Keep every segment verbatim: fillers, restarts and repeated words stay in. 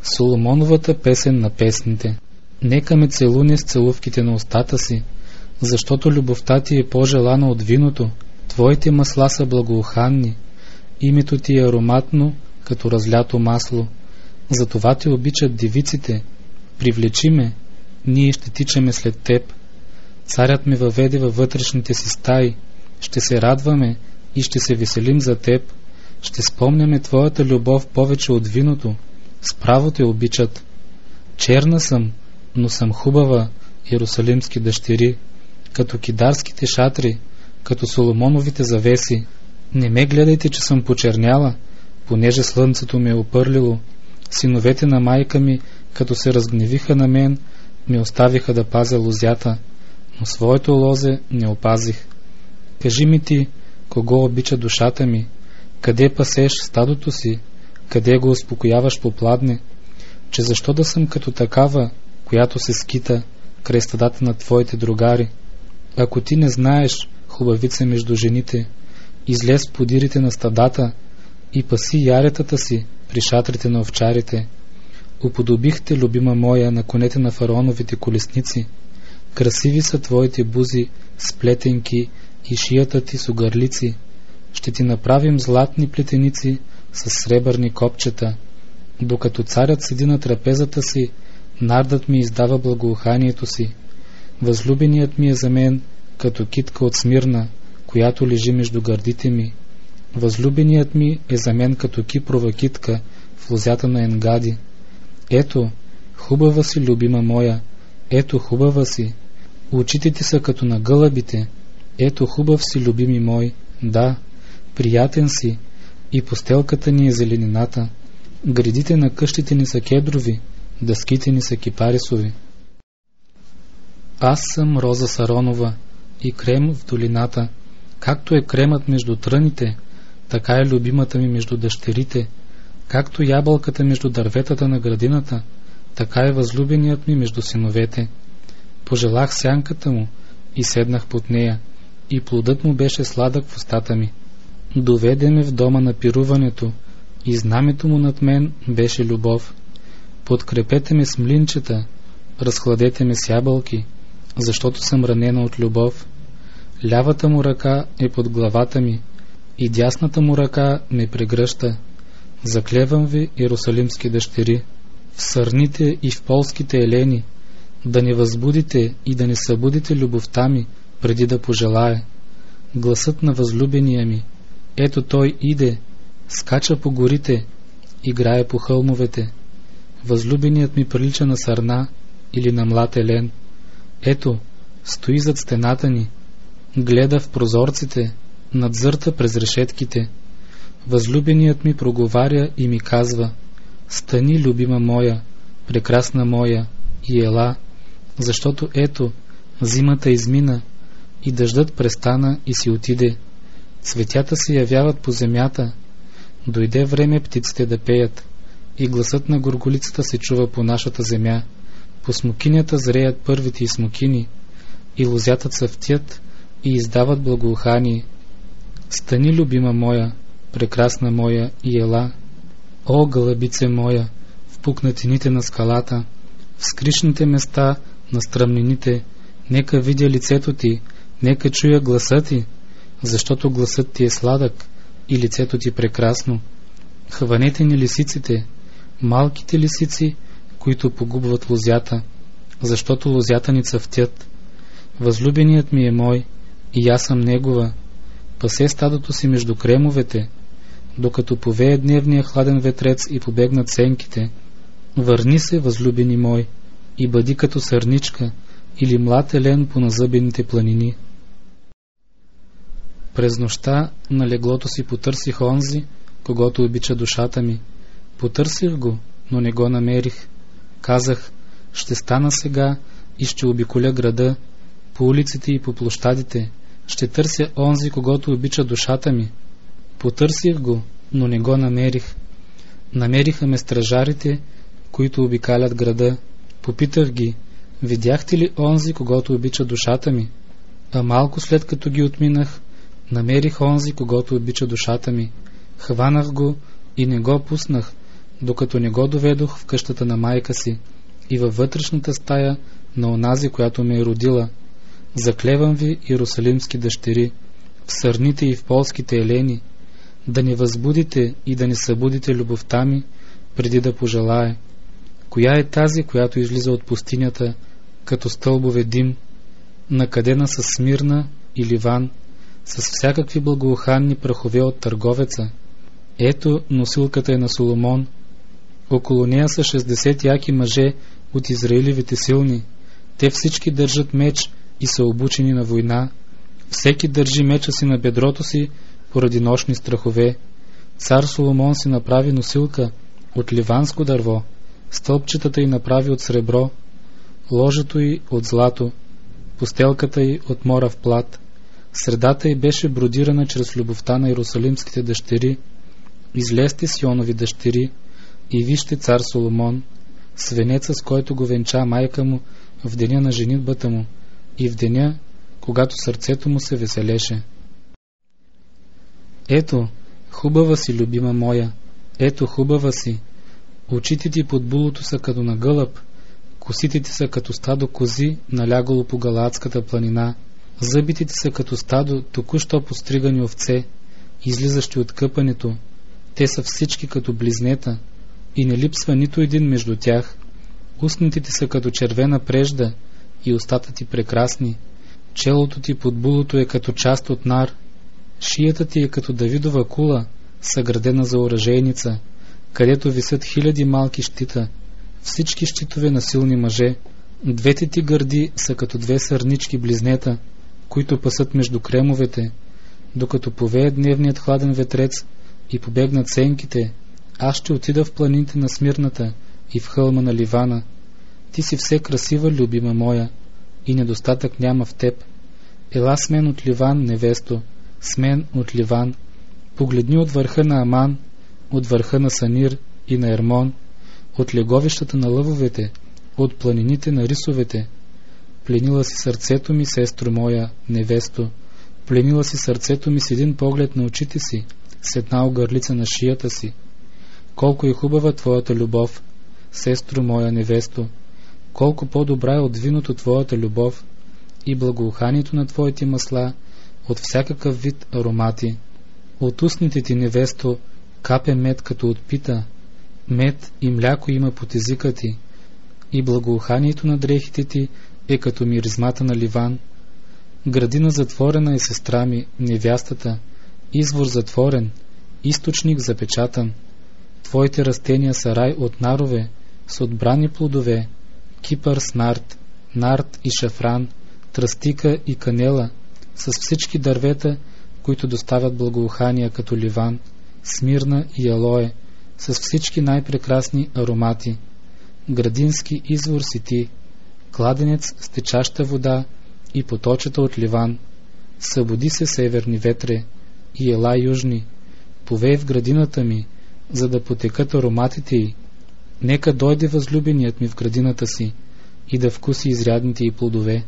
Соломоновата песен на песните. Нека ме целуне с целувките на устата си, защото любовта ти е по-желана от виното, твоите масла са благоуханни, името ти е ароматно, като разлято масло. Затова те обичат девиците. Привлечи ме, ние ще тичаме след теб. Царят ме въведе във вътрешните си стаи. Ще се радваме и ще се веселим за теб. Ще спомняме твоята любов повече от виното. Справо те обичат. Черна съм, но съм хубава, иерусалимски дъщери, като кидарските шатри, като Соломоновите завеси. Не ме гледайте, че съм почерняла, понеже слънцето ме е опърлило. Синовете на майка ми, като се разгневиха на мен, ми оставиха да пазя лозята, но своето лозе не опазих. Кажи ми ти, кого обича душата ми, къде пасеш стадото си, къде го успокояваш по пладне, че защо да съм като такава, която се скита край стадата на твоите другари. Ако ти не знаеш, хубавица между жените, излез в подирите на стадата и паси яретата си при шатрите на овчарите. Уподобихте, любима моя, на конете на фараоновите колесници. Красиви са твоите бузи, сплетенки и шията ти с огърлици. Ще ти направим златни плетеници с сребърни копчета. Докато царят седи на трапезата си, нардът ми издава благоуханието си. Възлюбеният ми е за мен като китка от Смирна, която лежи между гърдите ми. Възлюбеният ми е за мен като кипрова китка в лозята на Енгади. Ето, хубава си, любима моя, ето, хубава си. Очите ти са като на гълъбите. Ето, хубав си, любими мой, да, приятен си, и постелката ни е зеленината. Гредите на къщите ни са кедрови, дъските ни са кипарисови. Аз съм роза Саронова и крем в долината. Както е кремът между тръните, така е любимата ми между дъщерите. Както ябълката между дърветата на градината, така е възлюбеният ми между синовете. Пожелах сянката му и седнах под нея, и плодът му беше сладък в устата ми. Доведе ме в дома на пируването, и знамето му над мен беше любов. Подкрепете ме с млинчета, разхладете ме с ябълки, защото съм ранена от любов. Лявата му ръка е под главата ми, и дясната му ръка ме прегръща. Заклевам ви, иерусалимски дъщери, в сърните и в полските елени, да не възбудите и да не събудите любовта ми, преди да пожелае. Гласът на възлюбения ми, ето той иде, скача по горите, играе по хълмовете. Възлюбеният ми прилича на сърна или на млад елен. Ето, стои зад стената ни, гледа в прозорците, надзърта през решетките. Възлюбеният ми проговаря и ми казва: стани, любима моя, прекрасна моя, и ела, защото ето, зимата измина и дъждът престана и си отиде. Цветята се явяват по земята, дойде време птиците да пеят, и гласът на горголицата се чува по нашата земя. По смокинята зреят първите и смокини, и лозята цъфтят и издават благоухание. Стани, любима моя, прекрасна моя, и ела. О, гълъбице моя, в пукнатините на скалата, в скришните места на стръмнините, нека видя лицето ти, нека чуя гласа ти, защото гласът ти е сладък и лицето ти прекрасно. Хванете ни лисиците, малките лисици, които погубват лозята, защото лозята ни цъфтят. Възлюбеният ми е мой, и аз съм негова. Пасе стадото си между кремовете, докато повее дневния хладен ветрец и побегнат сенките. Върни се, възлюбени мой, и бъди като сърничка или млад елен по назъбените планини. През нощта на леглото си потърсих онзи, когото обича душата ми. Потърсих го, но не го намерих. Казах: ще стана сега и ще обиколя града, по улиците и по площадите. Ще търся онзи, когото обича душата ми. Потърсих го, но не го намерих. Намериха ме стражарите, които обикалят града. Попитах ги: видяхте ли онзи, когото обича душата ми? А малко след като ги отминах, намерих онзи, когото обича душата ми. Хванах го и не го пуснах, докато не го доведох в къщата на майка си и във вътрешната стая на онази, която ме е родила. Заклевам ви, иерусалимски дъщери, в сърните и в полските елени, да не възбудите и да не събудите любовта ми, преди да пожелае. Коя е тази, която излиза от пустинята, като стълбове дим, накадена с Смирна и Ливан, с всякакви благоуханни прахове от търговеца? Ето, носилката е на Соломон. Около нея са шестдесет яки мъже от Израилевите силни. Те всички държат меч и са обучени на война. Всеки държи меча си на бедрото си поради нощни страхове. Цар Соломон си направи носилка от ливанско дърво, стълбчетата й направи от сребро, ложето й от злато, постелката й от морав плат. Средата й беше бродирана чрез любовта на иерусалимските дъщери. Излезте, Сионови дъщери, и вижте цар Соломон, свенеца, с който го венча майка му в деня на женитбата му и в деня, когато сърцето му се веселеше. Ето, хубава си, любима моя, ето, хубава си. Очите ти под булото са като на гълъб, косите ти са като стадо кози, налягало по Галаадската планина, зъбите ти са като стадо току-що постригани овце, излизащи от къпането. Те са всички като близнета и не липсва нито един между тях. Устните ти са като червена прежда и устата ти прекрасни. Челото ти под булото е като част от нар. Шията ти е като Давидова кула, съградена за оръжейница, където висят хиляди малки щита, всички щитове на силни мъже. Двете ти гърди са като две сърнички близнета, които пасат между кремовете. Докато повее дневният хладен ветрец и побегнат сенките, аз ще отида в планините на Смирната и в хълма на Ливана. Ти си все красива, любима моя, и недостатък няма в теб. Ела с мен от Ливан, невесто, с мен от Ливан. Погледни от върха на Аман, от върха на Санир и на Ермон, от леговищата на лъвовете, от планините на рисовете. Пленила си сърцето ми, сестро моя, невесто, пленила си сърцето ми с един поглед на очите си, с една огърлица на шията си. Колко е хубава твоята любов, сестро моя, невесто, колко по-добра е от виното твоята любов и благоуханието на твоите масла от всякакъв вид аромати. От устните ти, невесто, капе мед като от пита, мед и мляко има под езика ти, и благоуханието на дрехите ти е като миризмата на Ливан. Градина затворена е, сестра ми, невястата, извор затворен, източник запечатан. Твоите растения са рай от нарове, с отбрани плодове, кипър с нарт, нарт и шафран, тръстика и канела, с всички дървета, които доставят благоухания като Ливан, Смирна и алое, с всички най-прекрасни аромати. Градински извор си ти, кладенец с течаща вода и поточета от Ливан. Събуди се, северни ветре, и ела южни, повей в градината ми, за да потекат ароматите й. Нека дойде възлюбеният ми в градината си и да вкуси изрядните й плодове.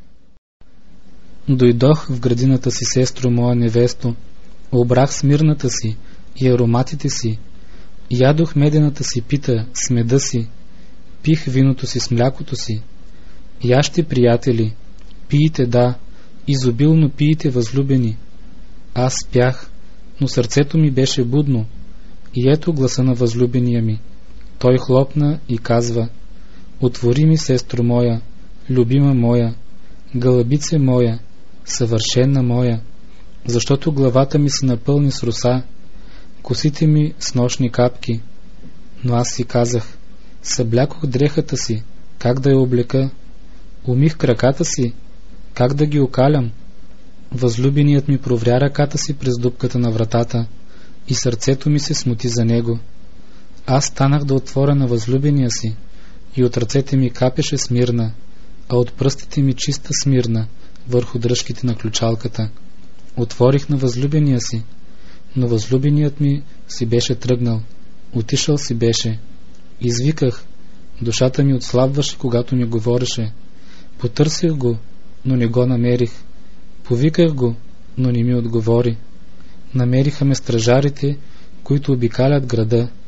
Дойдох в градината си, сестро моя, невесто, обрах смирната си и ароматите си, ядох медената си пита с меда си, пих виното си с млякото си. Яще, приятели, пиете, да, изобилно пиете, възлюбени. Аз спях, но сърцето ми беше будно, и ето гласа на възлюбения ми. Той хлопна и казва: отвори ми, сестро моя, любима моя, гълъбице моя, съвършена моя, защото главата ми се напълни с роса, косите ми с нощни капки. Но аз си казах: съблякох дрехата си, как да я облека? Умих краката си, как да ги окалям? Възлюбеният ми провря ръката си през дупката на вратата и сърцето ми се смути за него. Аз станах да отворя на възлюбения си и от ръцете ми капеше смирна, а от пръстите ми чиста смирна върху дръжките на ключалката. Отворих на възлюбения си, но възлюбеният ми си беше тръгнал, отишъл си беше. Извиках, душата ми отслабваше, когато ми говореше. Потърсих го, но не го намерих. Повиках го, но не ми отговори. Намериха ме стражарите, които обикалят града.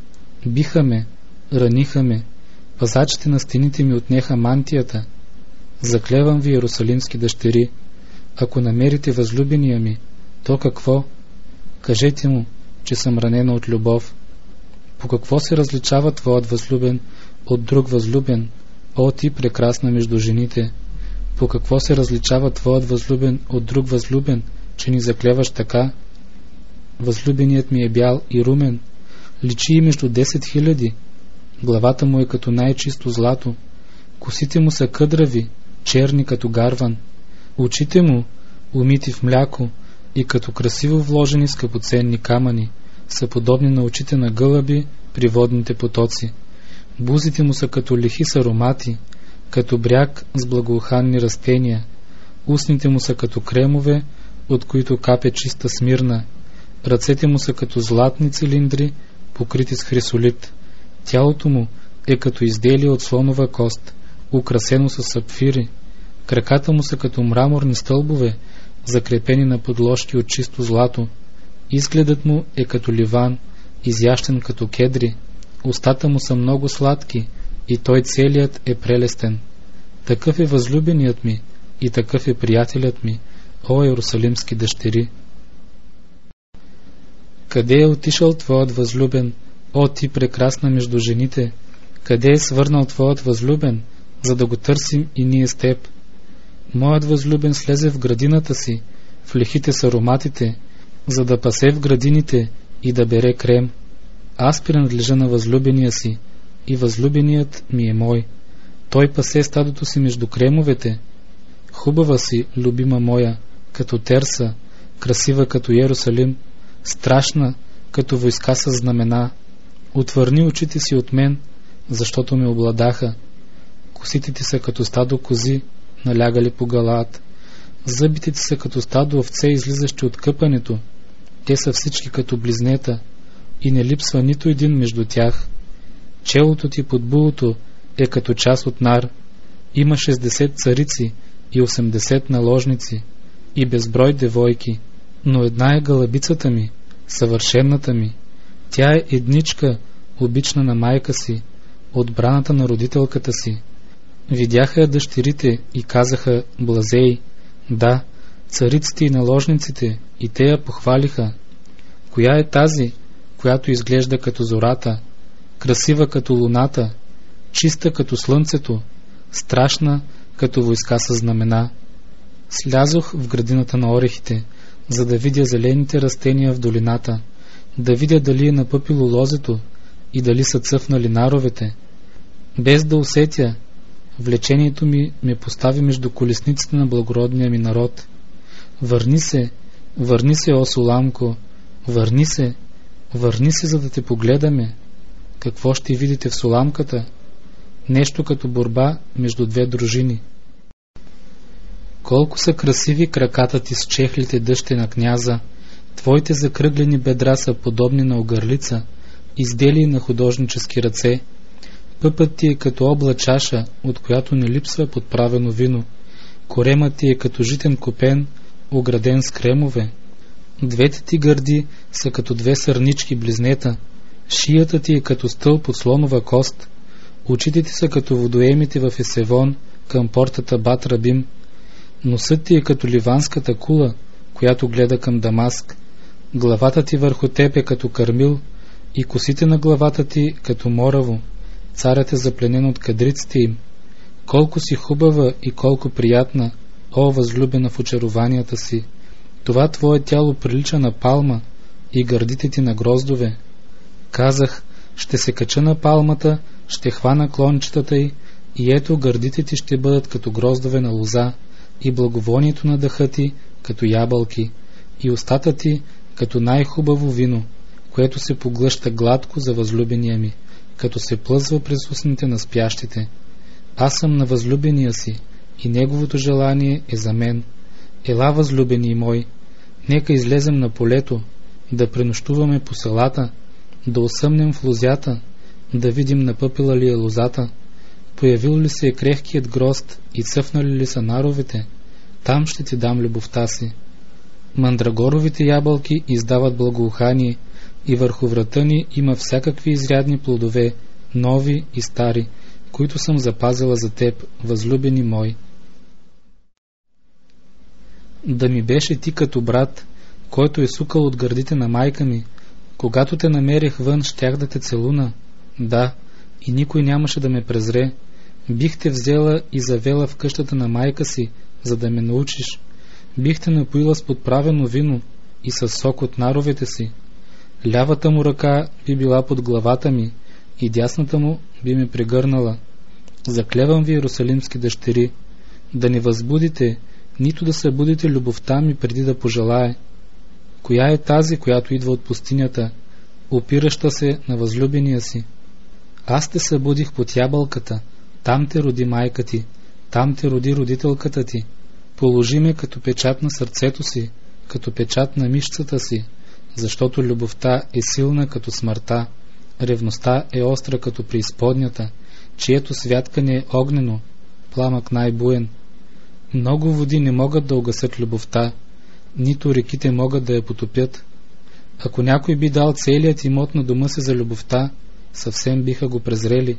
Биха ме, раниха ме, пазачите на стените ми отнеха мантията. Заклевам ви, Иерусалимски дъщери, ако намерите възлюбения ми, то какво? Кажете му, че съм ранена от любов. По какво се различава твоят възлюбен от друг възлюбен, о ти прекрасна между жените? По какво се различава твоят възлюбен от друг възлюбен, че ни заклеваш така? Възлюбеният ми е бял и румен, личи и между десет хиляди, главата му е като най-чисто злато, косите му са къдрави, черни като гарван, очите му, умити в мляко и като красиво вложени скъпоценни камъни, са подобни на очите на гълъби при водните потоци. Бузите му са като лихи с аромати, като бряг с благоуханни растения. Устните му са като кремове, от които капе чиста смирна. Ръцете му са като златни цилиндри, покрити с хрисолит. Тялото му е като изделие от слонова кост, украсено с сапфири. Краката му са като мраморни стълбове, закрепени на подложки от чисто злато. Изгледът му е като ливан, изящен като кедри. Устата му са много сладки и той целият е прелестен. Такъв е възлюбеният ми и такъв е приятелят ми, о Иерусалимски дъщери. Къде е отишъл твоят възлюбен, о ти прекрасна между жените? Къде е свърнал твоят възлюбен, за да го търсим и ние с теб? Моят възлюбен слезе в градината си, в лихите с ароматите, за да пасе в градините и да бере крем. Аз принадлежа на възлюбения си и възлюбеният ми е мой. Той пасе стадото си между кремовете. Хубава си, любима моя, като Терса, красива като Иерусалим, страшна като войска с знамена. Отвърни очите си от мен, защото ме обладаха. Косите ти са като стадо кози, налягали по Галаат. Зъбите ти са като стадо овце, излизащи от къпането. Те са всички като близнета и не липсва нито един между тях. Челото ти под булото е като част от нар. Има шестдесет царици и осемдесет наложници и безброй девойки, но една е гълъбицата ми, съвършената ми. Тя е едничка, обична на майка си, отбраната на родителката си. Видяха я дъщерите и казаха: блазей. Да, цариците и наложниците, и те я похвалиха. Коя е тази, която изглежда като зората, красива като луната, чиста като слънцето, страшна като войска с знамена? Слязох в градината на орехите, за да видя зелените растения в долината, да видя дали е напъпило лозето и дали са цъфнали наровете. Без да усетя, влечението ми ме постави между колесниците на благородния ми народ. Върни се, върни се, о Суламко, върни се, върни се, за да те погледаме. Какво ще видите в Суламката? Нещо като борба между две дружини. Колко са красиви краката ти с чехлите, дъще на княза! Твоите закръглени бедра са подобни на огърлица, изделие на художнически ръце. Пъпът ти е като обла чаша, от която не липсва подправено вино. Коремът ти е като житен копен, ограден с кремове. Двете ти гърди са като две сърнички близнета. Шията ти е като стълб от слонова кост. Очите ти са като водоемите в Есевон към портата Бат Рабим. Носът ти е като ливанската кула, която гледа към Дамаск. Главата ти върху теб е като Кармил и косите на главата ти като мораво. Царят е запленен от кадриците им. Колко си хубава и колко приятна, о възлюбена в очарованията си! Това твое тяло прилича на палма и гърдите ти на гроздове. Казах: ще се кача на палмата, ще хвана клончетата й и ето гърдите ти ще бъдат като гроздове на лоза и благовонието на дъха ти като ябълки и устата ти като най-хубаво вино, което се поглъща гладко за възлюбения ми, като се плъзва през устните на спящите. Аз съм на възлюбения си и неговото желание е за мен. Ела, възлюбени мой, нека излезем на полето, да пренощуваме по селата, да осъмнем в лозята, да видим напъпила ли е лозата, появил ли се е крехкият грозд и цъфнали ли са наровете. Там ще ти дам любовта си. Мандрагоровите ябълки издават благоухание, и върху врата ни има всякакви изрядни плодове, нови и стари, които съм запазила за теб, възлюбени мой. Да ми беше ти като брат, който е сукал от гърдите на майка ми. Когато те намерих вън, щях да те целуна. Да, и никой нямаше да ме презре. Бих те взела и завела в къщата на майка си, за да ме научиш. Бих те напоила с подправено вино и с сок от наровете си. Лявата му ръка би била под главата ми и дясната му би ме прегърнала. Заклевам ви, Иерусалимски дъщери, да не възбудите, нито да събудите любовта ми преди да пожелае. Коя е тази, която идва от пустинята, опираща се на възлюбения си? Аз те събудих под ябълката, там те роди майка ти, там те роди родителката ти. Положи ме като печат на сърцето си, като печат на мишцата си, защото любовта е силна като смъртта, ревността е остра като преизподнята, чието святкане е огнено, пламък най-буен. Много води не могат да угасят любовта, нито реките могат да я потопят. Ако някой би дал целият имот на дома си за любовта, съвсем биха го презрели.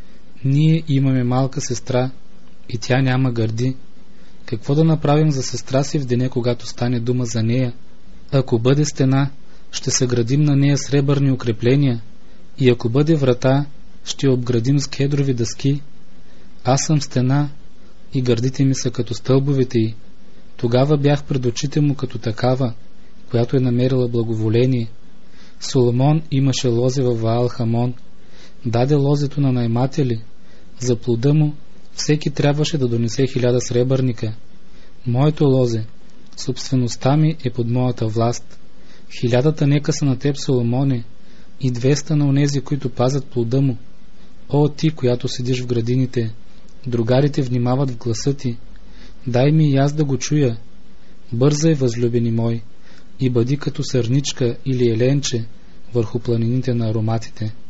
Ние имаме малка сестра и тя няма гърди. Какво да направим за сестра си в деня, когато стане дума за нея? Ако бъде стена, ще съградим на нея сребърни укрепления, и ако бъде врата, ще обградим с кедрови дъски. Аз съм стена и гърдите ми са като стълбовете й. Тогава бях пред очите му като такава, която е намерила благоволение. Соломон имаше лозе във Ваал Хамон, даде лозето на найматели. За плода му всеки трябваше да донесе хиляда сребърника. Моето лозе, собствеността ми е под моята власт. Хилядата нека са на теб, Соломоне, и двеста на онези, които пазят плода му. О, ти, която седиш в градините, другарите внимават в гласа ти. Дай ми и аз да го чуя. Бързай, възлюбени мой, и бъди като сърничка или еленче върху планините на ароматите.